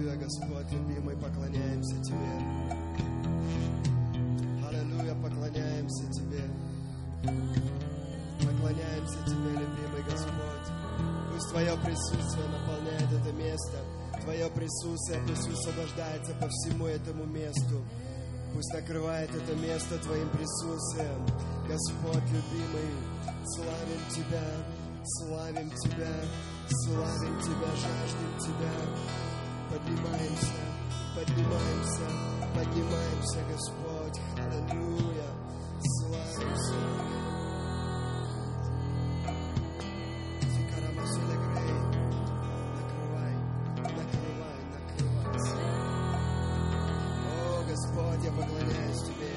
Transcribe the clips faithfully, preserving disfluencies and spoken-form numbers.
Аллилуйя, Господь, любимый, поклоняемся Тебе. Аллилуйя, поклоняемся Тебе. Поклоняемся Тебе, любимый Господь. Пусть Твое присутствие наполняет это место. Твое присутствие пусть высвобождается по всему этому месту. Пусть накрывает это место Твоим присутствием. Господь, любимый, славим Тебя, славим Тебя, славим Тебя, жаждем Тебя. Поднимаемся, поднимаемся, поднимаемся, Господь. Аллилуйя, славимся. Я поклоняюсь Тебе.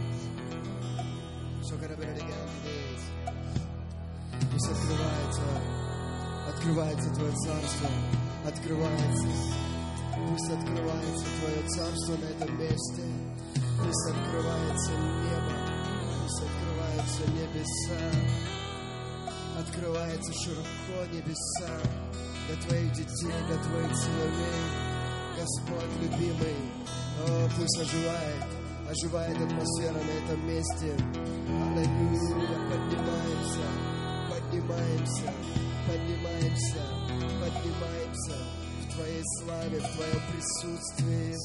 Пусть открывается, открывается Твое Царство, открывается. Пусть открывается Твое Царство на этом месте. Пусть открывается небо, пусть открываются небеса. Открывается широко небеса для Твоих детей, для Твоих сыновей. Господь, любимый, о, пусть оживает, оживает атмосфера на этом месте. Аллилуйя, поднимаемся, поднимаемся, поднимаемся, поднимаемся в Твоей славе, в Твоем присутствии.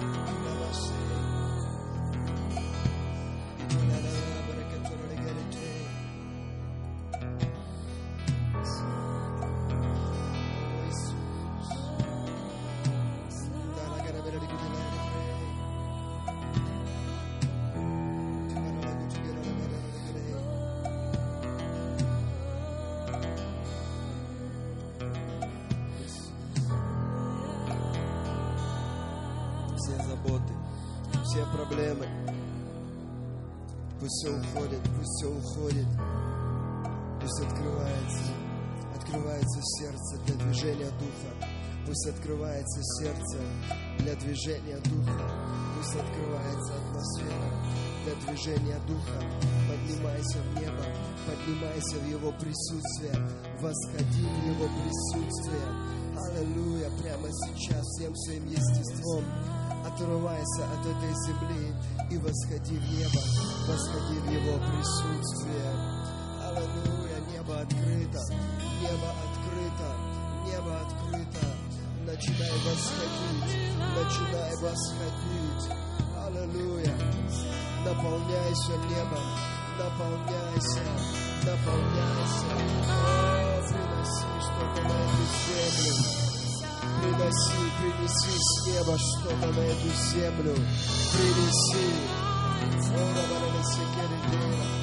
Все проблемы, пусть все уходит, пусть все уходит, пусть открывается, открывается сердце для движения Духа, пусть открывается сердце для движения Духа, пусть открывается атмосфера для движения Духа. Поднимайся в небо, поднимайся в Его присутствие, восходи в Его присутствие. Аллилуйя, прямо сейчас всем своим естеством отрывайся от этой земли и восходи в небо, восходи в Его присутствие. Аллилуйя, небо открыто, небо открыто, небо открыто. Начинай восходить, начинай восходить. Аллилуйя, наполняйся небом, наполняйся, наполняйся. О, приноси что-то на эту землю. Приноси, принеси с неба что-то на эту землю. Принеси. О, Рабарабасе Керидея.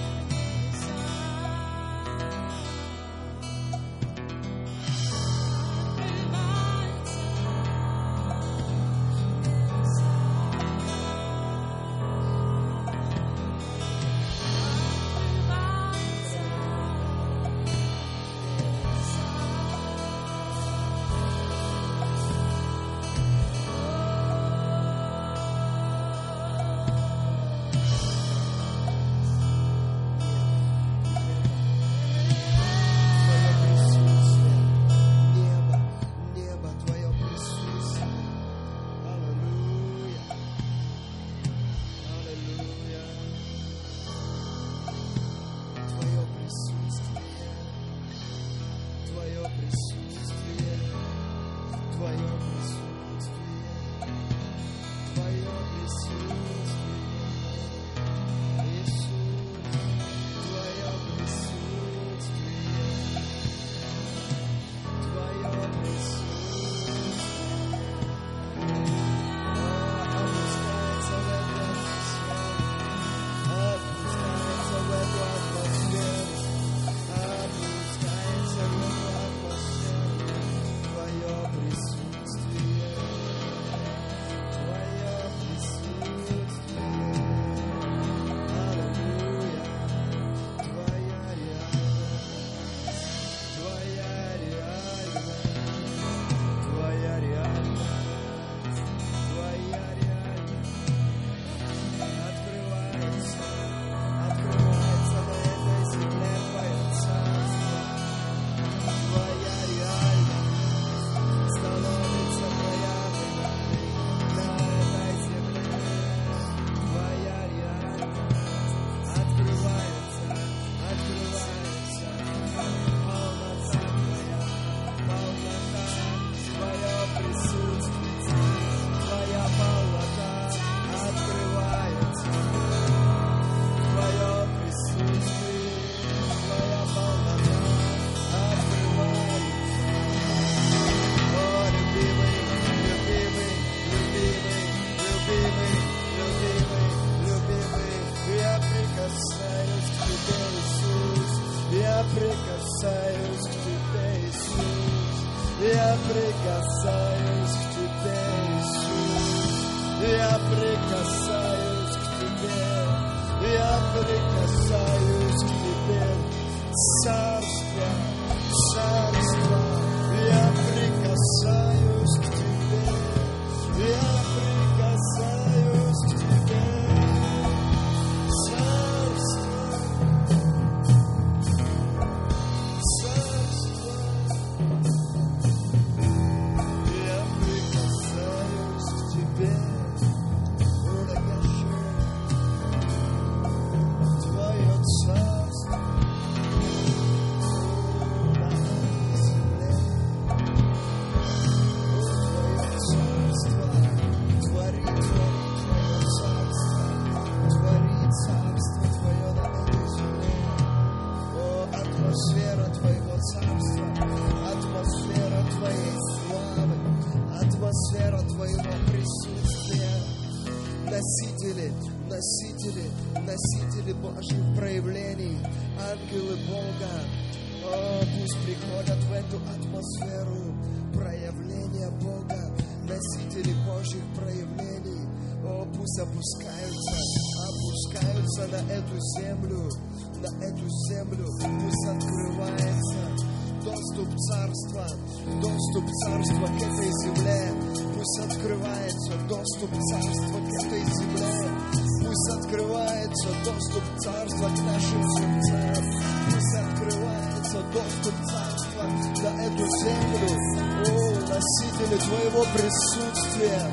атмосфера Твоего присутствия. Носители, носители, носители Божьих проявлений, ангелы Бога. О, пусть приходят в эту атмосферу проявления Бога, носители Божьих проявлений. О, пусть опускаются, опускаются на эту землю, на эту землю, пусть открывается доступ царства, доступ царства к этой земле, пусть открывается доступ царства к этой земле, пусть открывается доступ царства к нашим сердцам, пусть открывается доступ царства на эту землю. О, носители Твоего присутствия,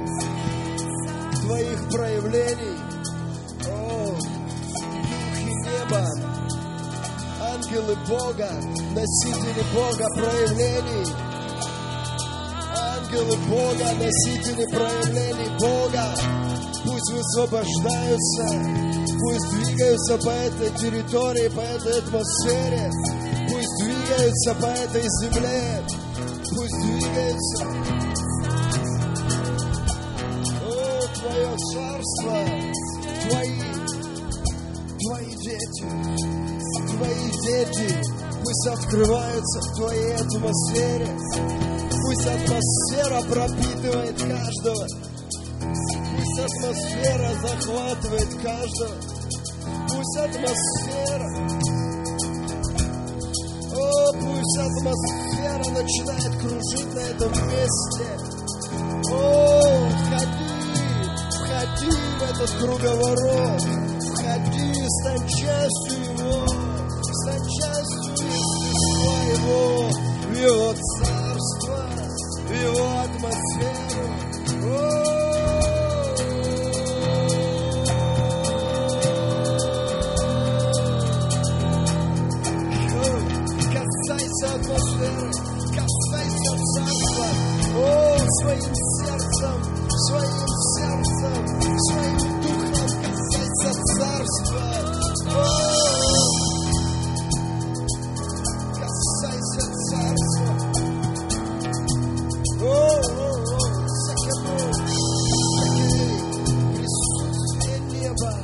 Твоих проявлений, о, духи неба, ангелы Бога, носители Бога проявлений, ангелы Бога, носители проявлений Бога, пусть высвобождаются, пусть двигаются по этой территории, по этой атмосфере, пусть двигаются по этой земле, пусть двигаются. О, Твое царство, Твои, Твои дети, Твои дети, пусть открываются в Твоей атмосфере, пусть атмосфера пропитывает каждого, пусть атмосфера захватывает каждого, пусть атмосфера, о, пусть атмосфера начинает кружить на этом месте. О, входи, входи в этот круговорот, входи, стань частью его, стань частью естества его, в его царство, в его атмосферу. О, касайся атмосферы, касайся царства. О, своим сердцем, своим сердцем, своим духом касайся царства. О, касайся царства. О, о, о, всякому, присутствие неба,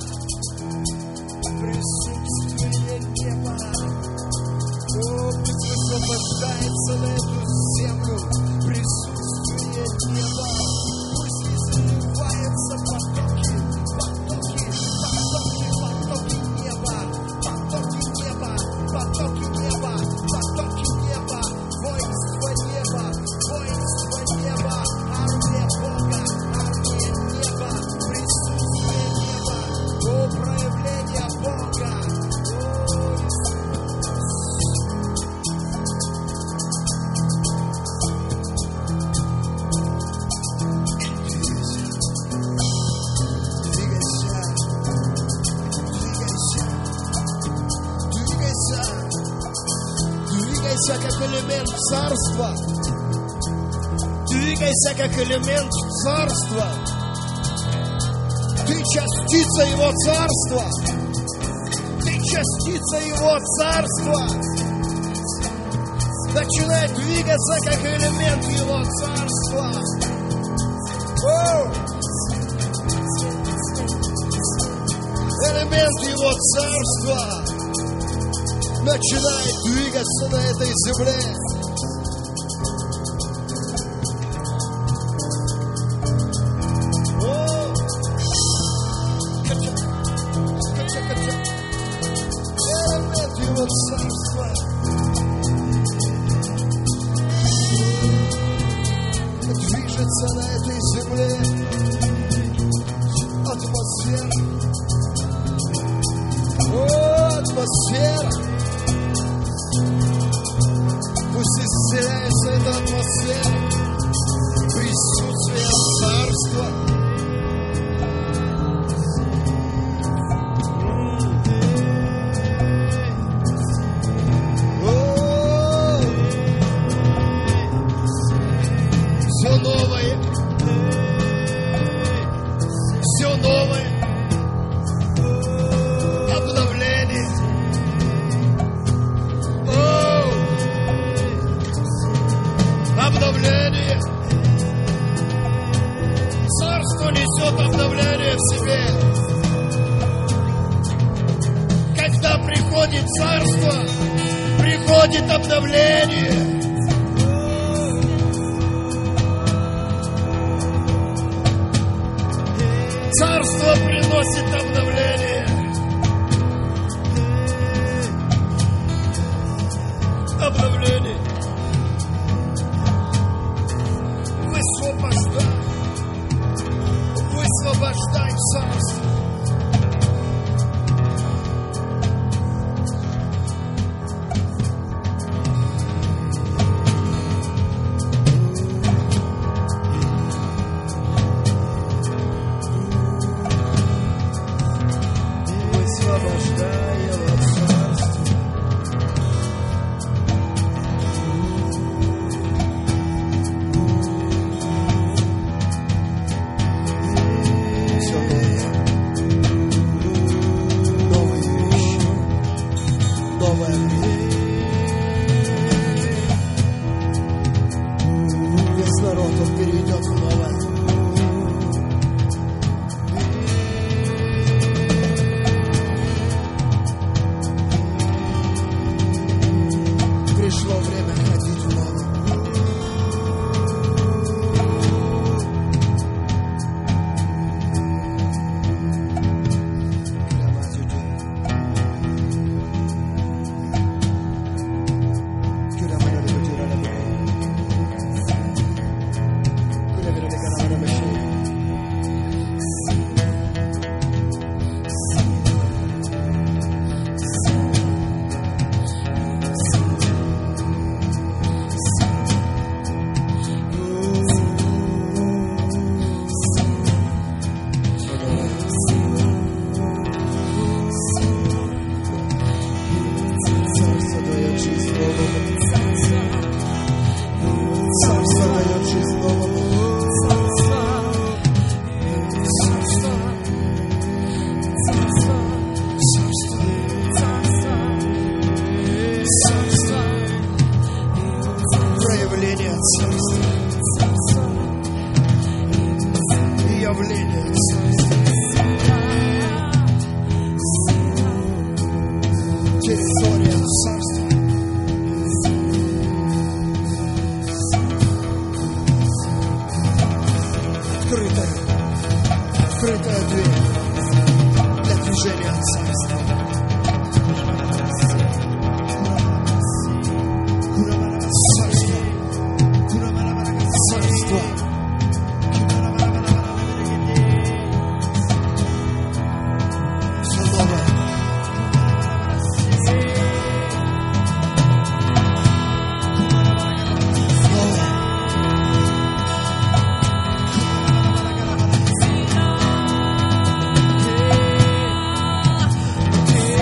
присутствие неба. О, пусть высвобождается на эту землю присутствие неба. Пусть изливается потоки, потоки, потоки, потоки неба, потоки неба, потоки неба, потоки неба, воинство неба, воинство неба, армия Бога, армия неба, присутствие неба, о, проявление Бога. Двигайся как элемент царства. Двигайся как элемент царства. Ты частица его царства. Ты частица его царства. Начинай двигаться как элемент его царства. О! Элемент его царства начинает двигаться на этой земле. О! Кача, кача, кача. Элемент его царства движется на этой земле. Атмосфера. О, атмосфера. Пусть исцеляется эта атмосфера, присутствие царства. О, все новое, все новое, обновление. Обновление. вот обновление в себе. Когда приходит царство, приходит обновление. Царство приносит обновление. Обновление. Высвобождай. Высвобождай царство. Yeah.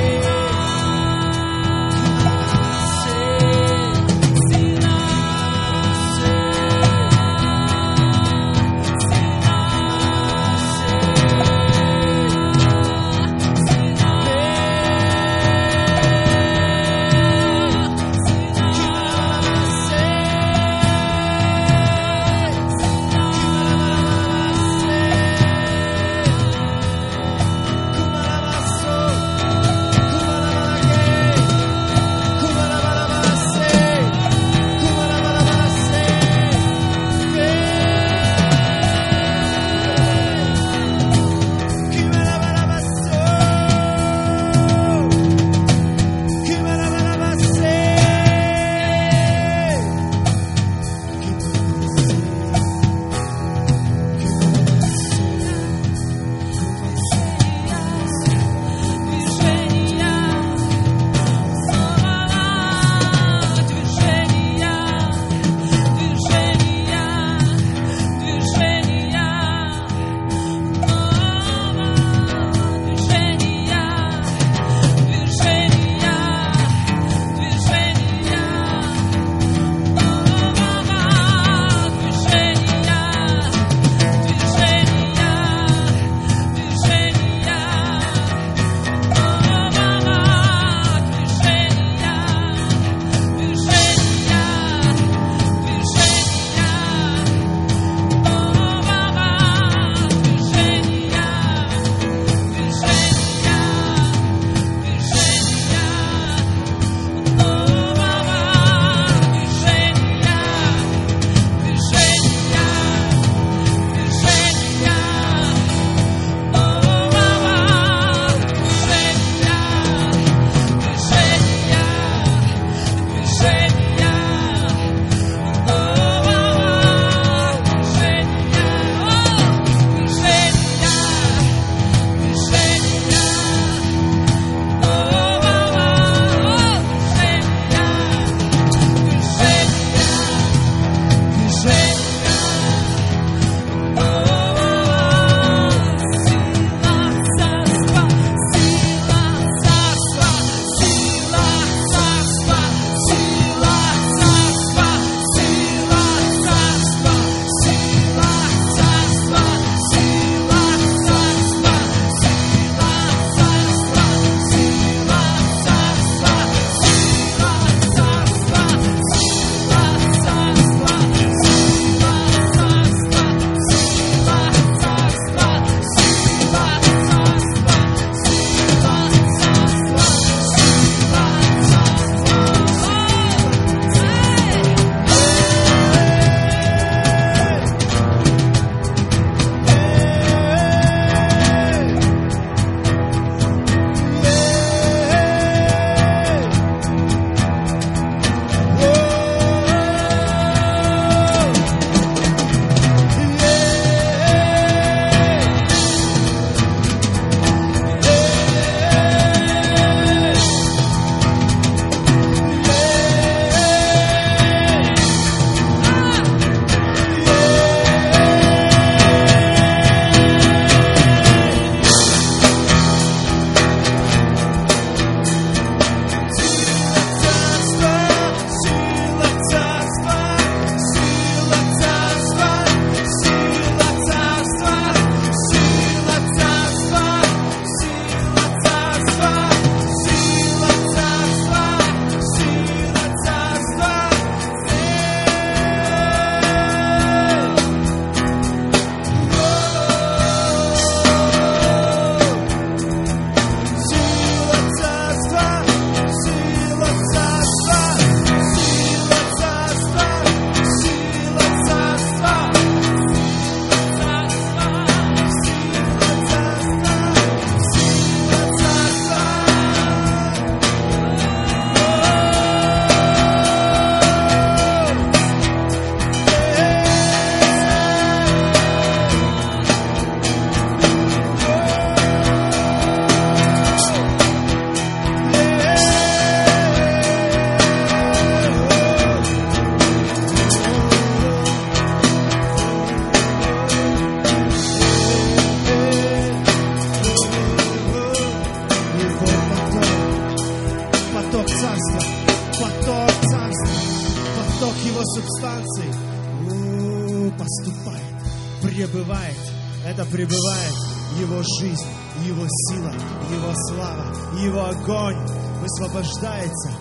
пребывает, это пребывает Его жизнь, Его сила, Его слава, Его огонь высвобождается.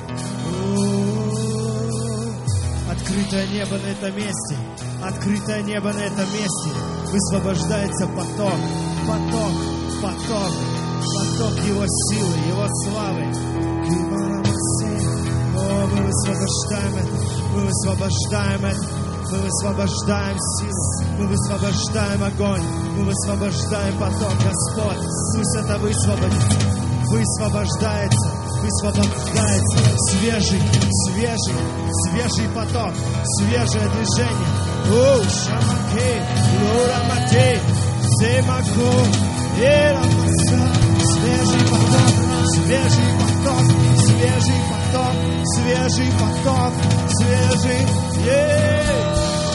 О-о-о. Открытое небо на этом месте, открытое небо на этом месте, высвобождается поток, поток, поток, поток Его силы, Его славы. О, мы высвобождаем это, мы высвобождаем это, мы высвобождаем силу, мы высвобождаем огонь, мы высвобождаем поток, Господь, пусть это высвободится, высвобождается, высвобождается свежий, свежий, свежий поток, свежее движение. О, шамаке, лорамате, семако, эрамаса, свежий поток, свежий поток, свежий поток, свежий поток, свежий, ей,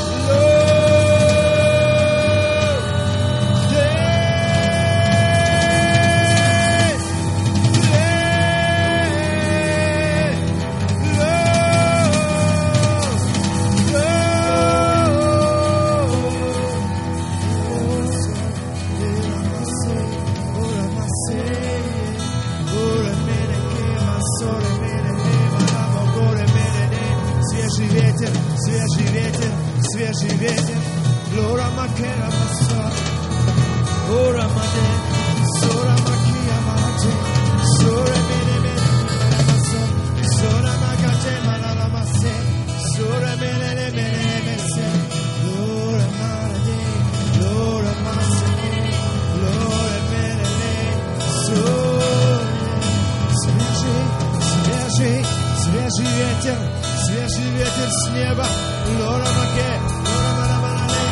свежий ветер, свежий ветер, лора макера маса, лора маде, сора макия мате, сора мене мене маса, сора макате манала масе, сора мене мене месе, лора маде, лора масе, лора мене сора, свежий, свежий, свежий ветер. Свежий ветер с неба, лора маке, лора манаманане,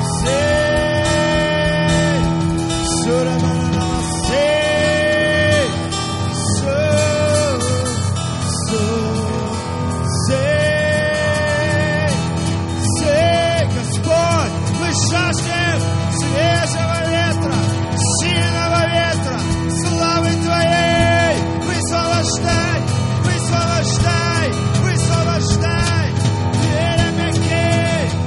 сей, сура манамана, сей, су, су, сей, сей, Господь, мы жаждем свежего ветра, сильного ветра, славы Твоей, высвобождай, высвобождай, высвобождай, Еремеке,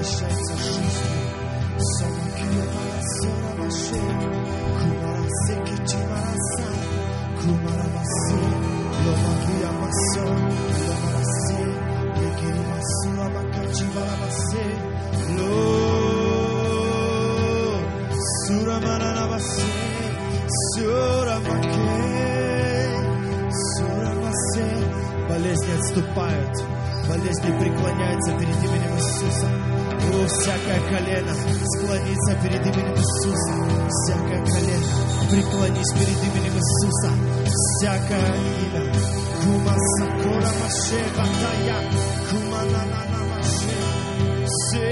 насыщается жизнью. Сомакия Марасора Маше, Кумарасеки Чимараса, Кумарамасе, Ломакия Масо, Ломарасе, Лекири Масула Макачиварамасе, Ло Сурамаранавасе, Сурамаке, Сурамасе. Болезни отступают, болезни преклоняются перед именем Иисуса. О, всякое колено склонится перед именем Иисуса. Всякое колено преклонись перед именем Иисуса. Всякое имя. Кумаса кора маше батая, куманана маше. Се.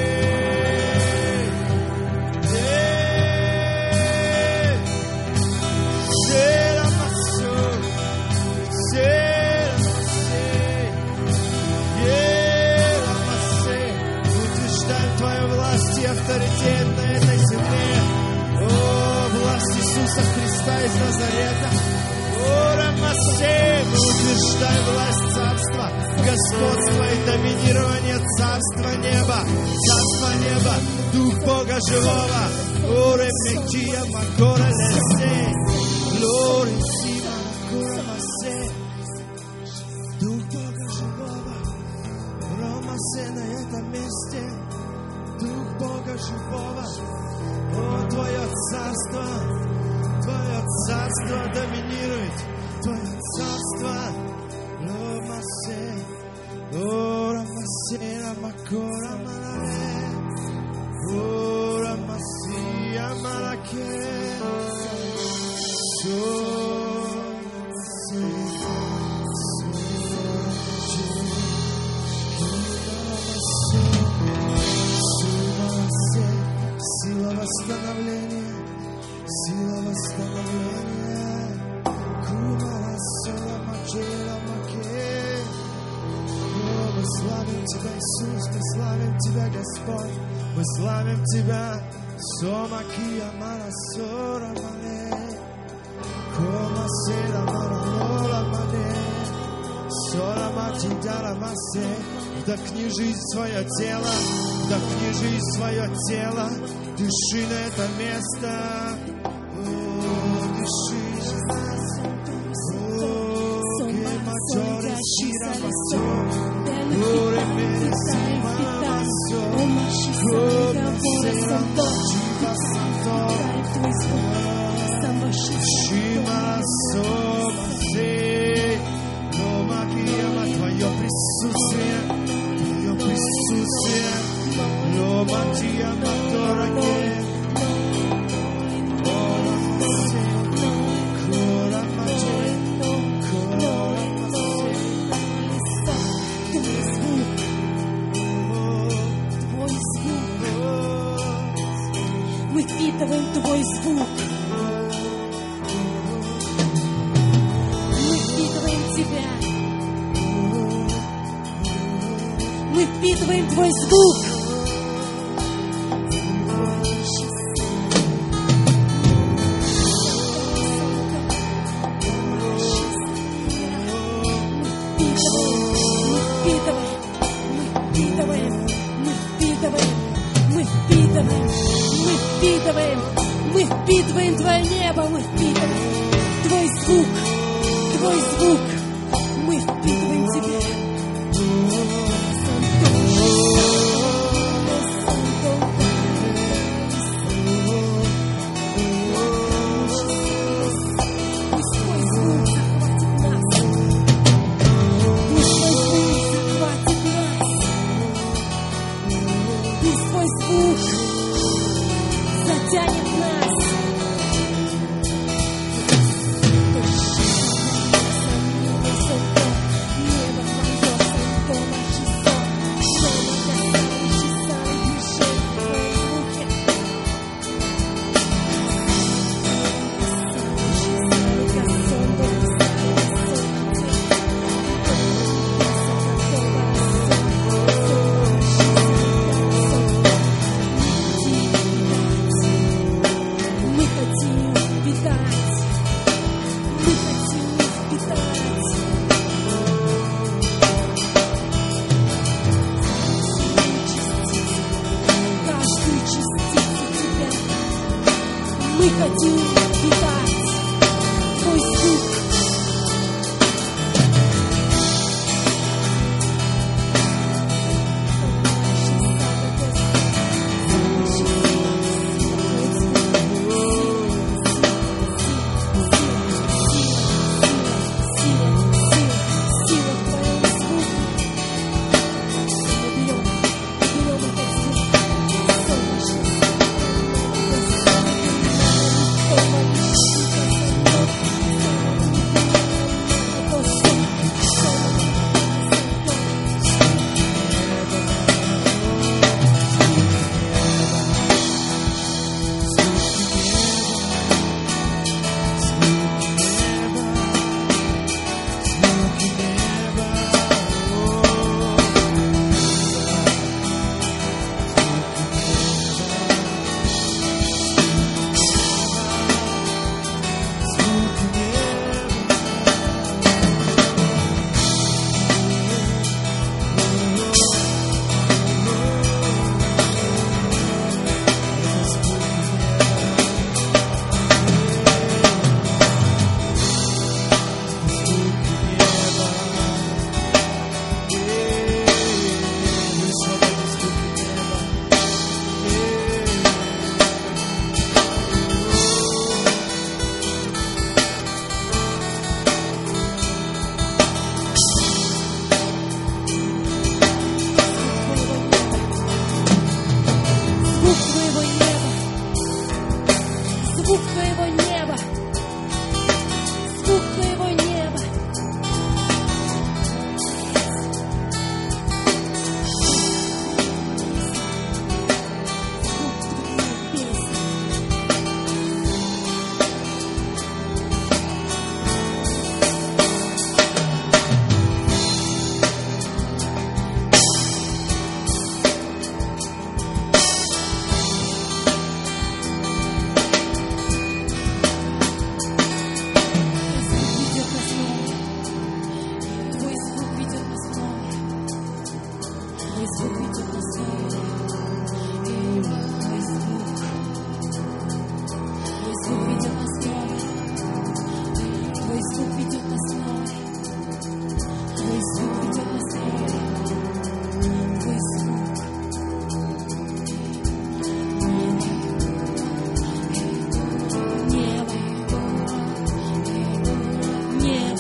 Авторитет на этой земле. О, власть Иисуса Христа из Назарета. О, Рамасе, мы утверждаем власть царства, господство и доминирование царства неба. Царство неба, Дух Бога живого. О, Ремекия Макора Лесе, Лори Сима Макора Масе. Дух Бога живого. Рамасе на этом месте. Дух Бога живого, о, Твое царство, Твое царство доминирует, Твое царство, Ромасе, о, Ромасе, Рамакора Мараре, о, Рамасия Мараке, сила восстановления, сила восстановления. Кумарасора Маджера Маке. О, мы славим Тебя, Иисус, мы славим Тебя, Господь, мы славим Тебя. Сомакия Марасора Мане, Комасера Маранола Мане, Сора Матидара Масе. Вдохни жизнь в свое тело, вдохни жизнь в свое тело, дыши на это место, о, дыши на нас, о, кематоре ширамасо, о, ремеси марамасо, комасера чивасанто, шимасо масе, ломакияма, Твое присутствие. Присутствие, Ломатия Матораке, Корамасе, Корамасе, Корамасе. Твой звук, мы впитываем Твой звук, мы впитываем Тебя. Мы впитываем Твой звук. Мы впитываем Твое небо, мы впитываем Твой звук, Твой звук. Мы впитываем Тебя. звук ведет нас мной. Твой звук ведет нас мной. Твой звук. Небо. Небо.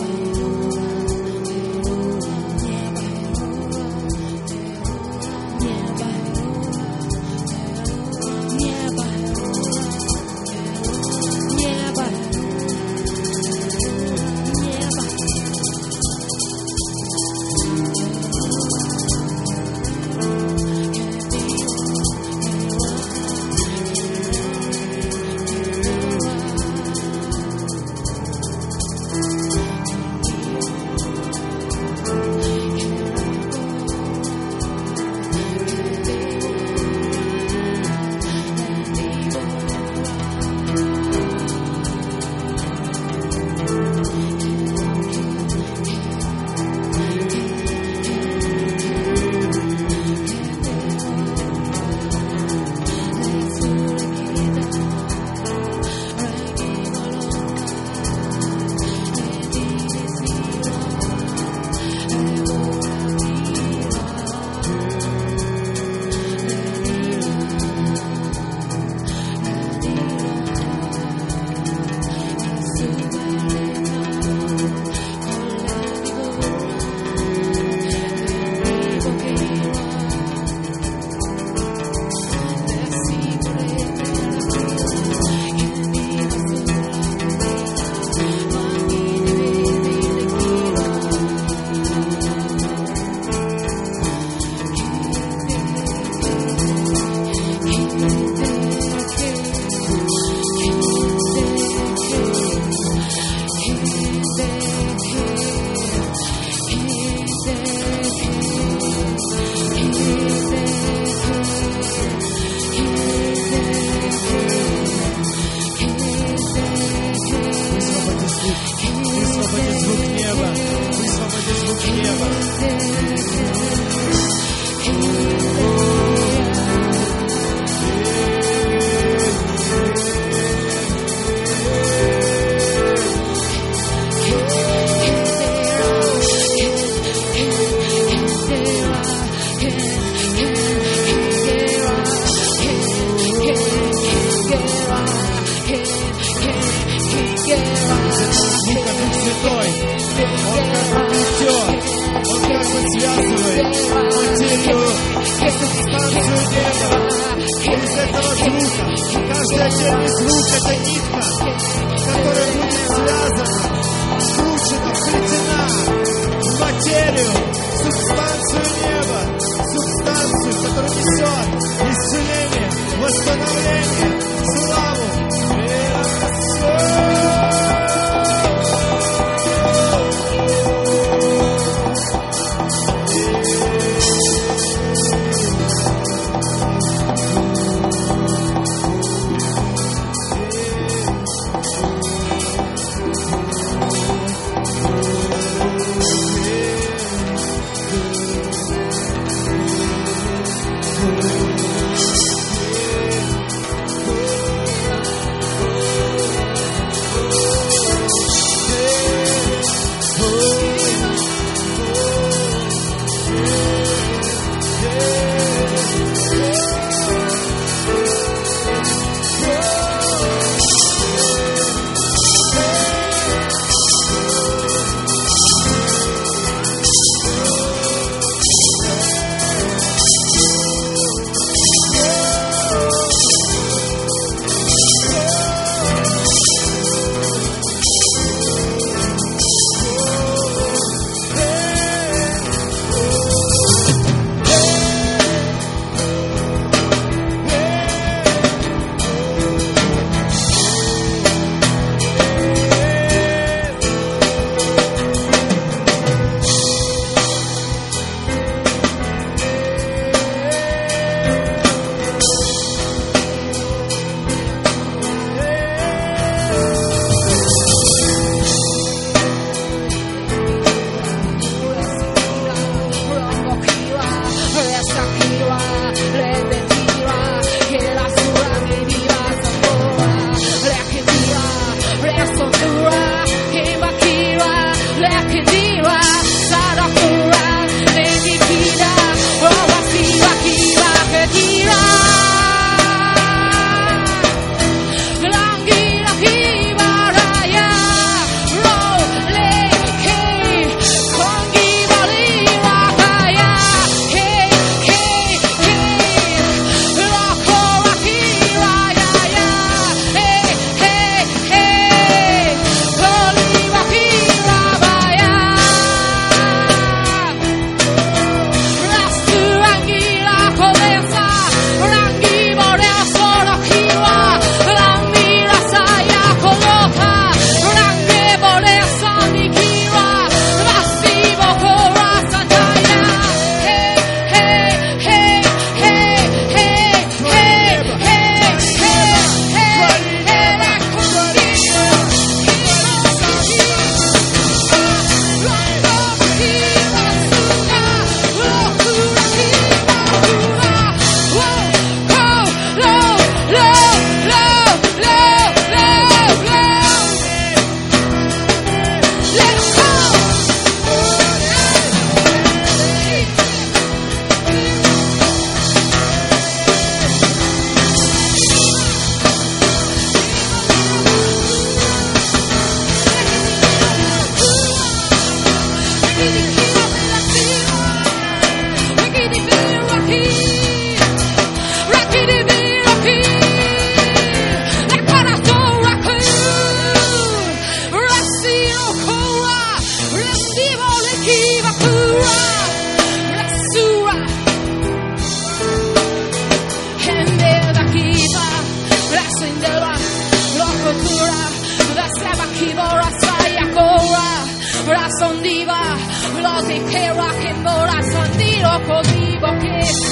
la sondiva, lo di che rock and roll la sondiro così che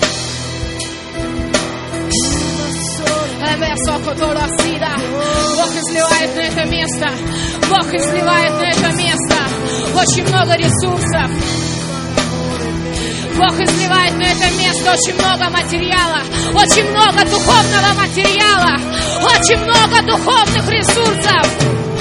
Высоко Толасида. Бог изливает на это место. Бог изливает на это место очень много ресурсов. Бог изливает на это место очень много материала, очень много духовного материала, очень много духовных ресурсов.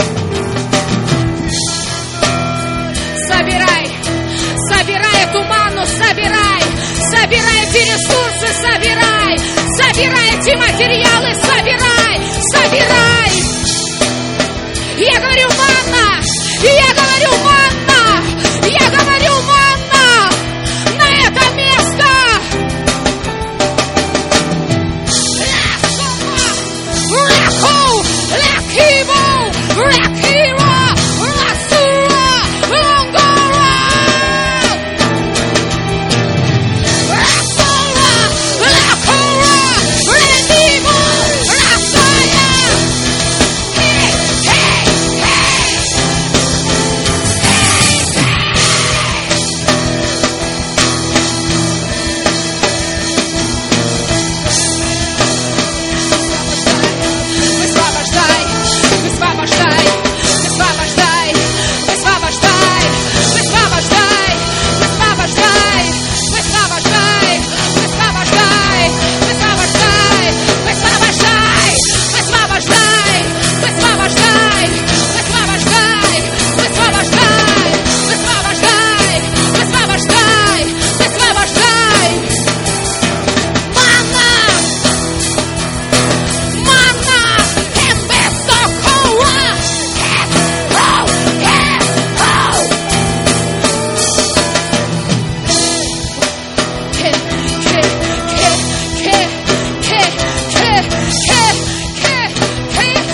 Собирай, собирай эту ману, собирай, собирай эти ресурсы, собирай, собирай эти материалы, собирай, собирай. Я говорю манна, я говорю манна, я говорю манна на это место. Ляху, ляхиву, ляхива, ласура, лонгора. Ласура, ляхура, ляхиву, ласая. Хей, хей, хей. Высвобождай, высвобождай, высвобождай, высвобождай, высвобождай, высвобождай, высвобождай, высвобождай, высвобождай, высвобождай, высвобождай, высвобождай, высвобождай, высвобождай, высвобождай, высвобождай, высвобождай. Манна! Манна! Эмбесокоа! Эс-хоу! Эс-хоу! Ке, ке, ке, ке, ке, ке, ке, ке, ке.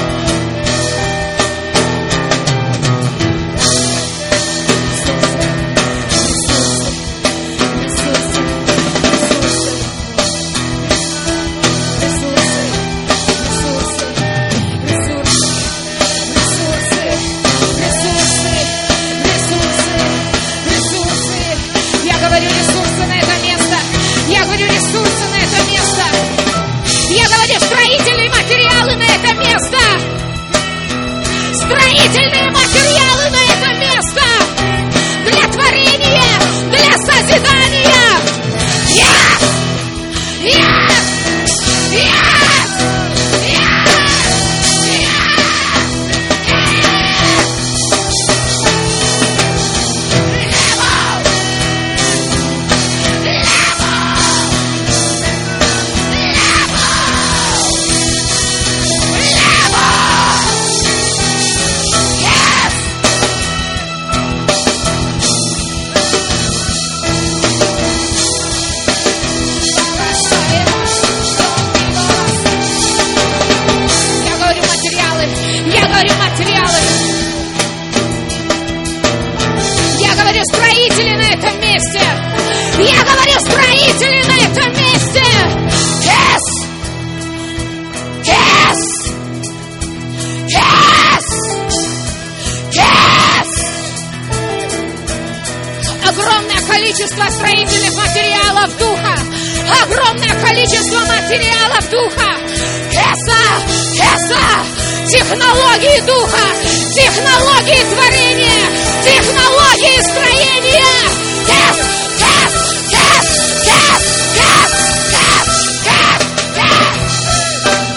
Я говорю ресурсы на это место. Я говорю ресурсы на это место. Я говорю строительные материалы на это место. Строительные материалы на это место. Для творения, для созидания. Yes! Yes! Yes! Yes! Я говорю материалы, я говорю материалы. Я говорю строители на этом месте. Я говорю строители на этом месте. Yes! Yes! Yes! Yes! Огромное количество строительных материалов духа. Огромное количество материалов духа. Кеса! Кеса! Технологии духа! Технологии творения! Технологии строения! Кес! Кес! Кес! Кес! Кес! Кес! Кес! Кес!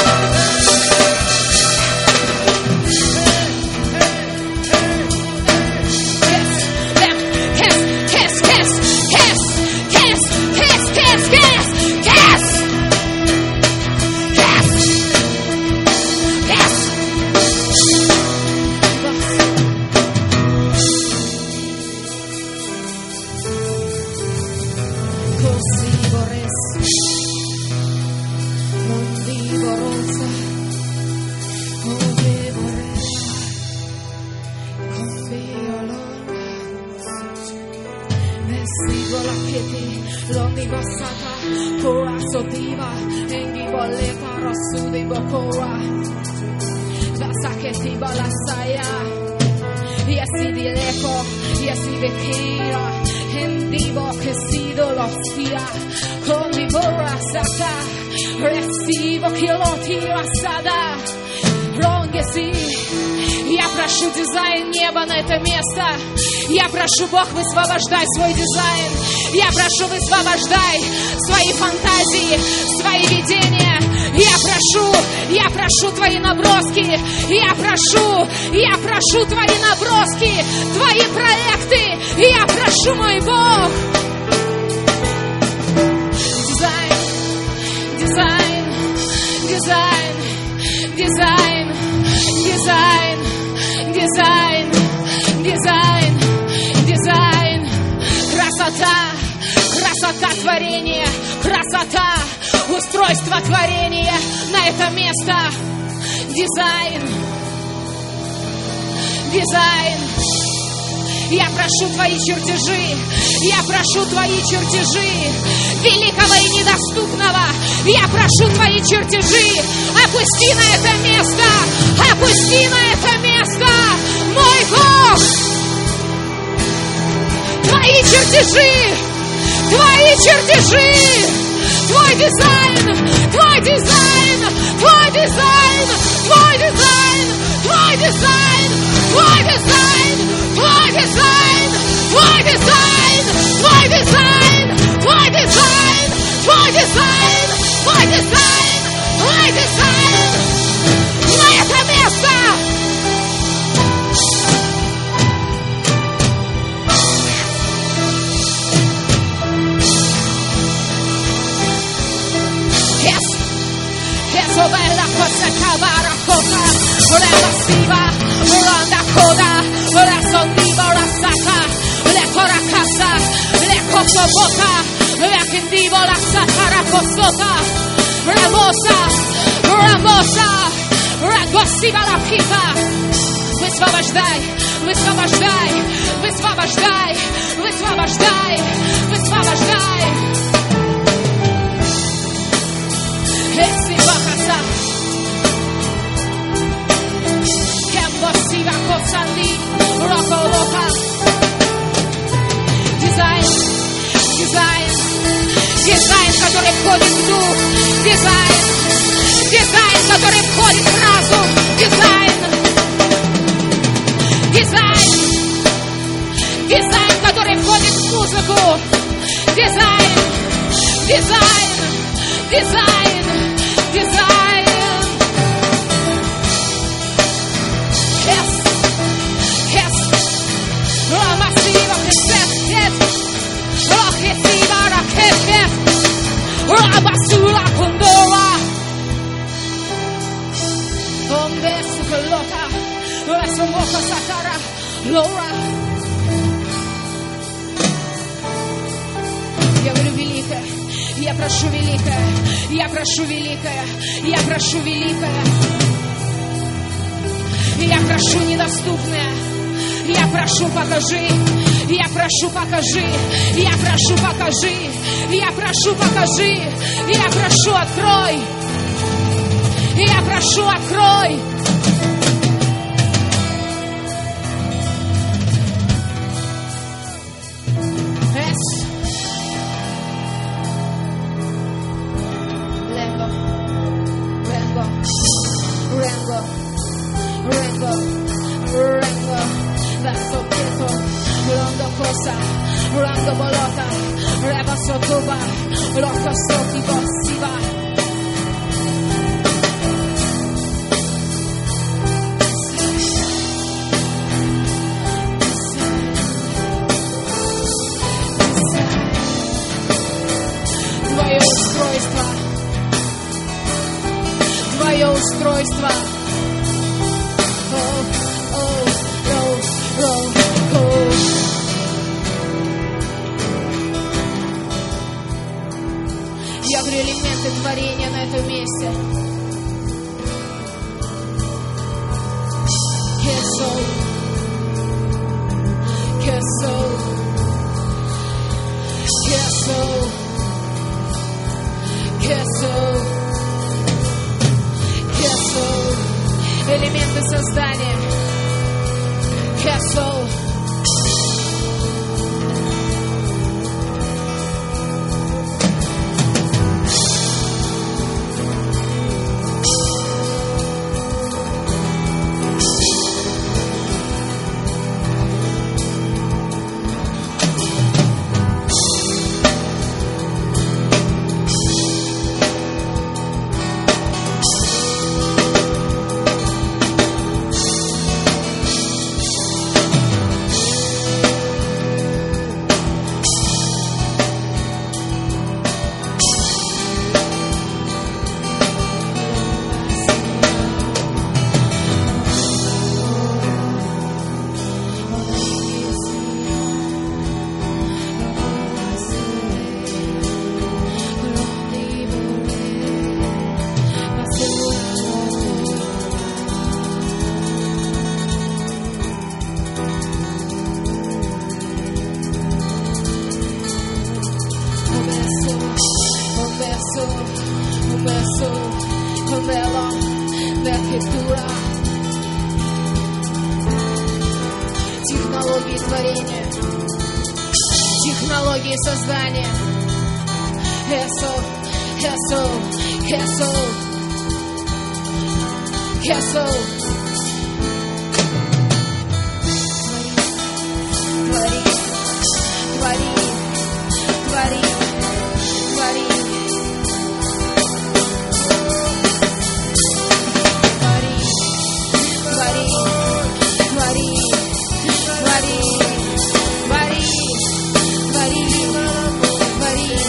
Londi basata, kora sotiva, engi boleta rosudi bokora, basaketi balasaya, yesi eco y así de quiera en vivo que sido los días con mi borrasca recibo килотира сада ронгеси. Я прошу дизайн неба на это место. Я прошу, Бог, высвобождай свой дизайн. Я прошу, высвобождай свои фантазии, свои видения. Я прошу, я прошу твои наброски. Я прошу, я прошу твои наброски, твои проекты. Я прошу, мой Бог. Дизайн, дизайн, дизайн, дизайн, дизайн, дизайн, дизайн, дизайн. Красота, красота творения, красота устройства творения на это место. Дизайн, дизайн. Я прошу твои чертежи, я прошу твои чертежи великого и недоступного. Я прошу твои чертежи, опусти на это место, опусти на это место, мой Бог. Твои чертежи, твои чертежи, твой дизайн, твой дизайн, твой дизайн, твой дизайн, твой дизайн, твой дизайн, твой дизайн, твой дизайн, твой дизайн, твой дизайн, твой дизайн, твой дизайн, твой дизайн на это место. Eso bella cosa cavara cosa, ora siva, ora da coda, ora sondiva, ora sata, le cora casa, le coso boca, le quindivo la satara cosota, ramosa, ramosa, ragosiva la pipa. Высвобождай, высвобождай, высвобождай, высвобождай, высвобождай. Esi bajasa, Kembosiva kosandi, roko roka. Дизайн, дизайн, дизайн, который входит в дух, дизайн, дизайн, который входит в разум, дизайн, дизайн, дизайн, который входит в музыку, дизайн, дизайн, дизайн. Design. Yes, yes. Ramasiva Christ, yes. Rakesiva Rakesh, Rabasula Kundora. Onde Sukolota, Rasomoka Sakara, Laura. Я говорю великое. Я прошу великое, я прошу великое, я прошу великое, я прошу недоступное, я прошу покажи, я прошу покажи, я прошу покажи, я прошу покажи, я прошу открой, я прошу открой. Rando bolota, reba sotuba, loko soki bosiva. Твое устройство, твое устройство. Oh, oh, oh, oh, oh. Я говорю, элементы творения на этом месте. Кесо, кесо, кесо, кесо, кесо. Элементы создания. Кесо, технологии творения, технологии создания. Хесл, Хесл, Хесл, Хесл. Твори, твори, твори, твори, твори, твори, твори, твори, твори, твори, твори.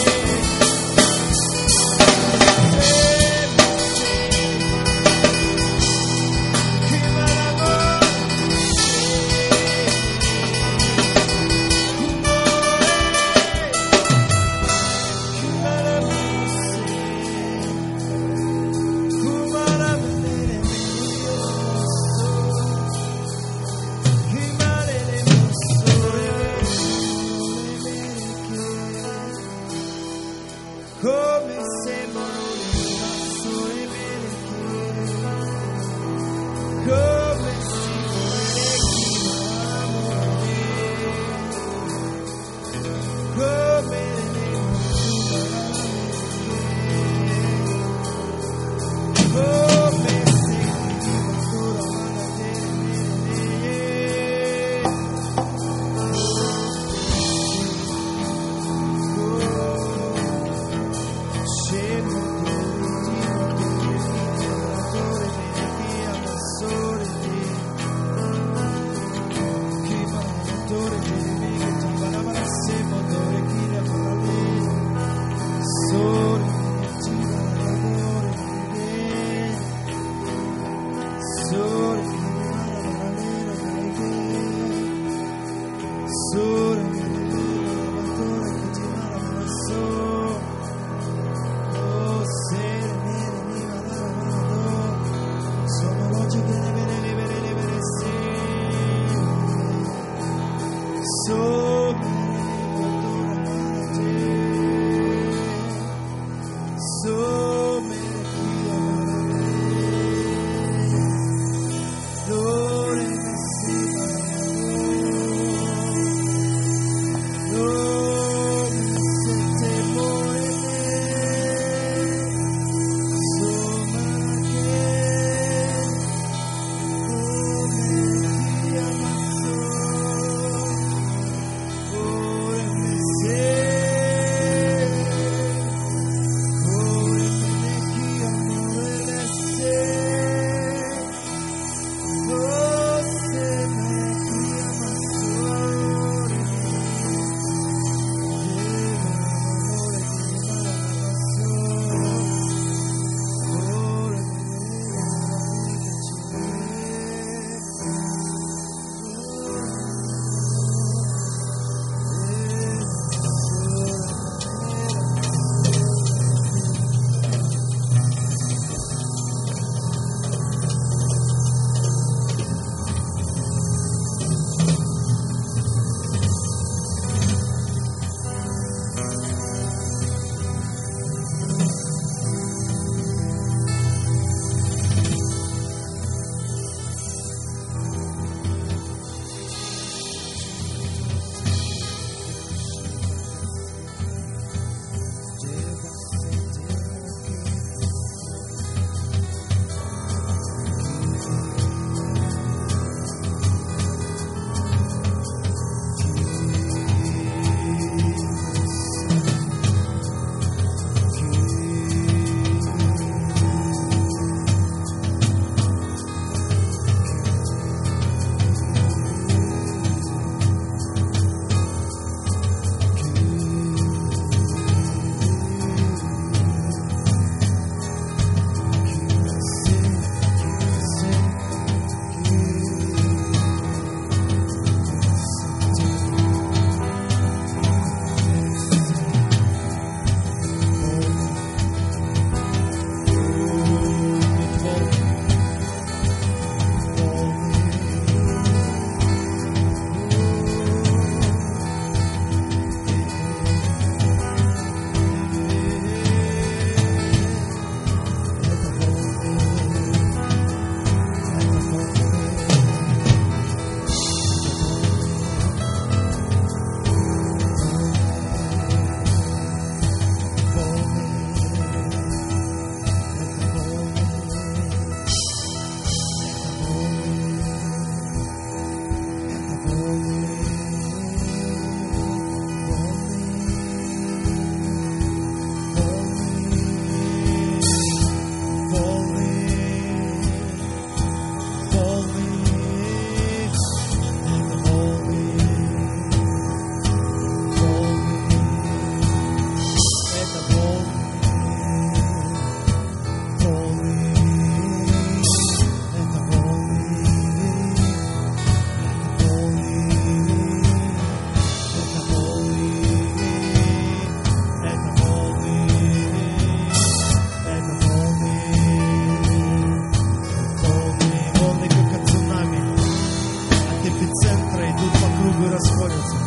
расходятся.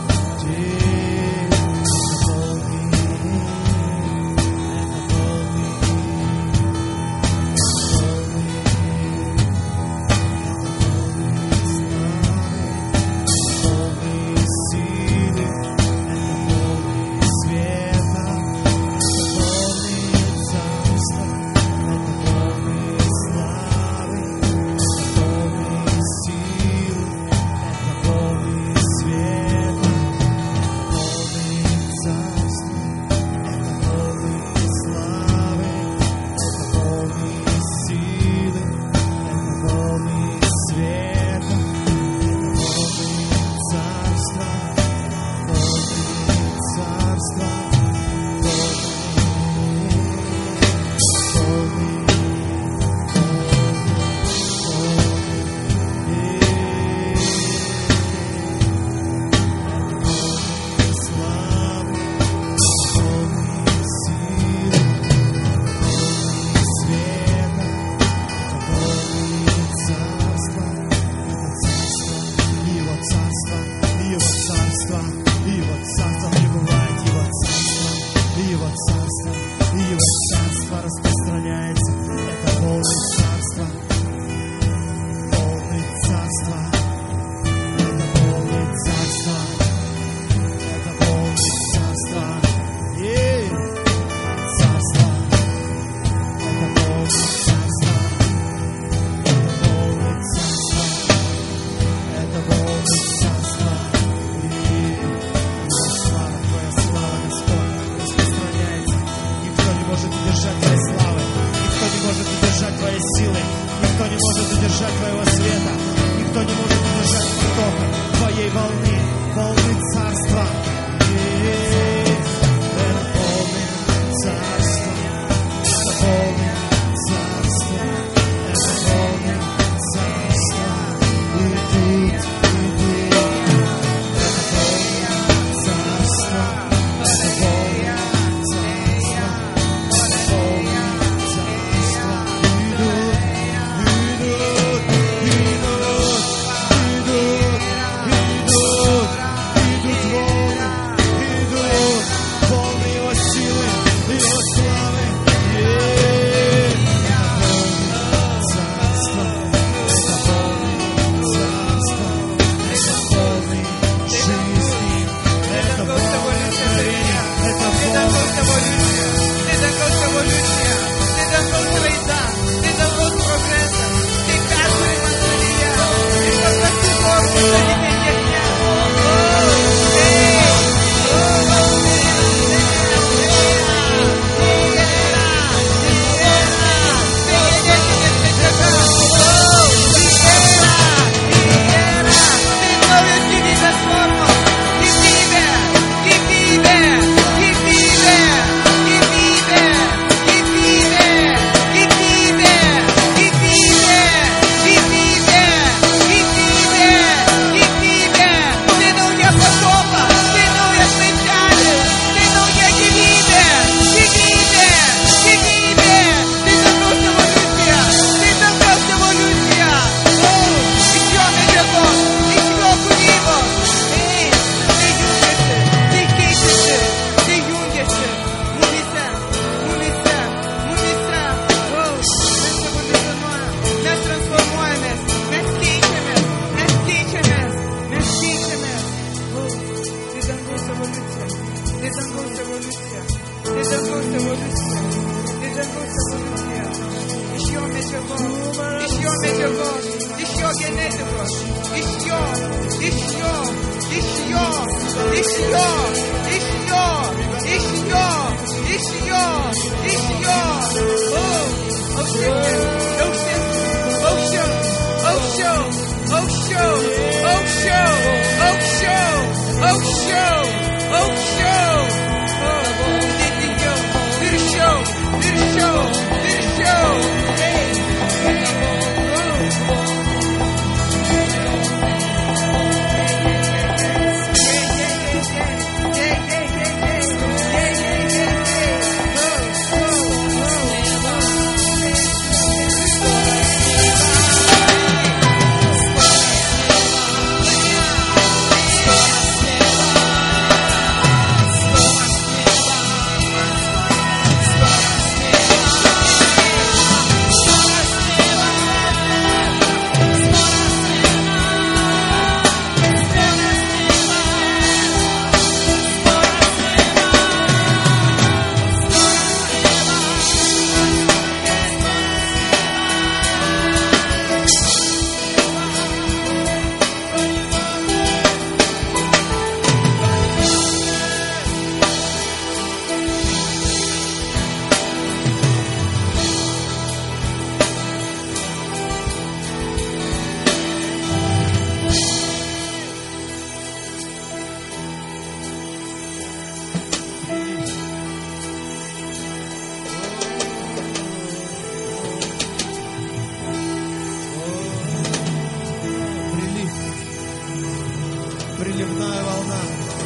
приливная волна.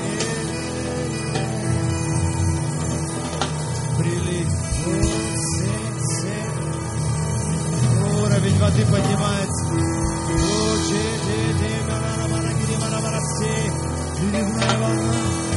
Прилив. Уровень воды поднимается. Приливная волна.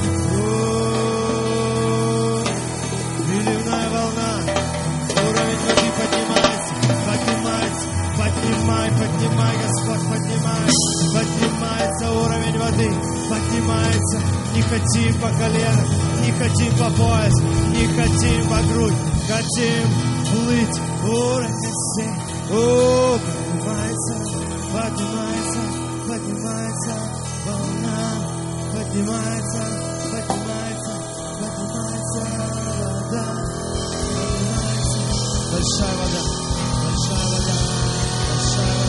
Приливная волна. Уровень воды поднимается. Поднимается. Поднимай, поднимай, Господь, поднимай. Поднимается уровень воды. Поднимается. Не хотим по колено, не хотим по пояс, не хотим по грудь. Хотим плыть. Уровень все. О, поднимается, поднимается, поднимается волна. Поднимается, поднимается, поднимается вода. Поднимается. Большая вода, большая вода, большая вода.